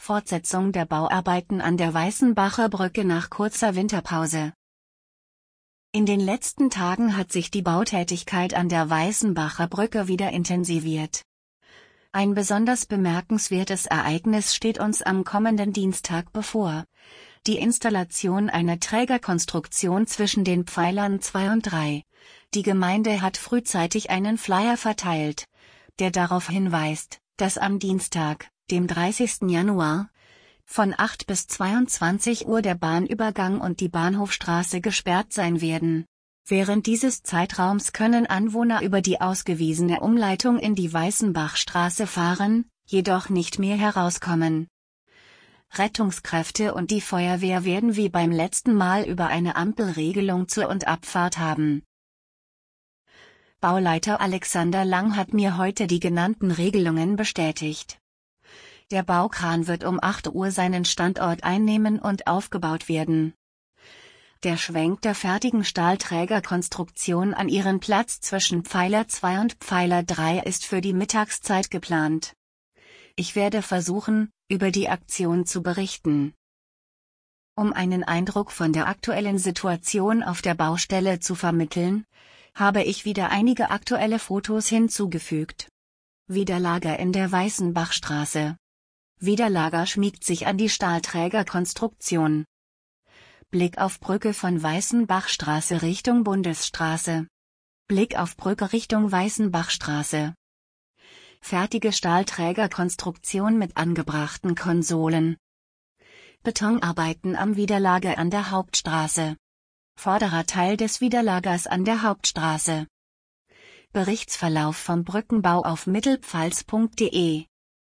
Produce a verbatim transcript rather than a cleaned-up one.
Fortsetzung der Bauarbeiten an der Weißenbacher Brücke nach kurzer Winterpause. In den letzten Tagen hat sich die Bautätigkeit an der Weißenbacher Brücke wieder intensiviert. Ein besonders bemerkenswertes Ereignis steht uns am kommenden Dienstag bevor: die Installation einer Trägerkonstruktion zwischen den Pfeilern zwei und drei. Die Gemeinde hat frühzeitig einen Flyer verteilt, der darauf hinweist, dass am Dienstag, dem dreißigsten Januar, von acht bis zweiundzwanzig Uhr der Bahnübergang und die Bahnhofstraße gesperrt sein werden. Während dieses Zeitraums können Anwohner über die ausgewiesene Umleitung in die Weißenbachstraße fahren, jedoch nicht mehr herauskommen. Rettungskräfte und die Feuerwehr werden wie beim letzten Mal über eine Ampelregelung Zu- und Abfahrt haben. Bauleiter Alexander Lang hat mir heute die genannten Regelungen bestätigt. Der Baukran wird um acht Uhr seinen Standort einnehmen und aufgebaut werden. Der Schwenk der fertigen Stahlträgerkonstruktion an ihren Platz zwischen Pfeiler zwei und Pfeiler drei ist für die Mittagszeit geplant. Ich werde versuchen, über die Aktion zu berichten. Um einen Eindruck von der aktuellen Situation auf der Baustelle zu vermitteln, habe ich wieder einige aktuelle Fotos hinzugefügt. Widerlager in der Weißenbachstraße. Widerlager schmiegt sich an die Stahlträgerkonstruktion. Blick auf Brücke von Weißenbachstraße Richtung Bundesstraße. Blick auf Brücke Richtung Weißenbachstraße. Fertige Stahlträgerkonstruktion mit angebrachten Konsolen. Betonarbeiten am Widerlager an der Hauptstraße. Vorderer Teil des Widerlagers an der Hauptstraße. Berichtsverlauf vom Brückenbau auf mittelpfalz punkt de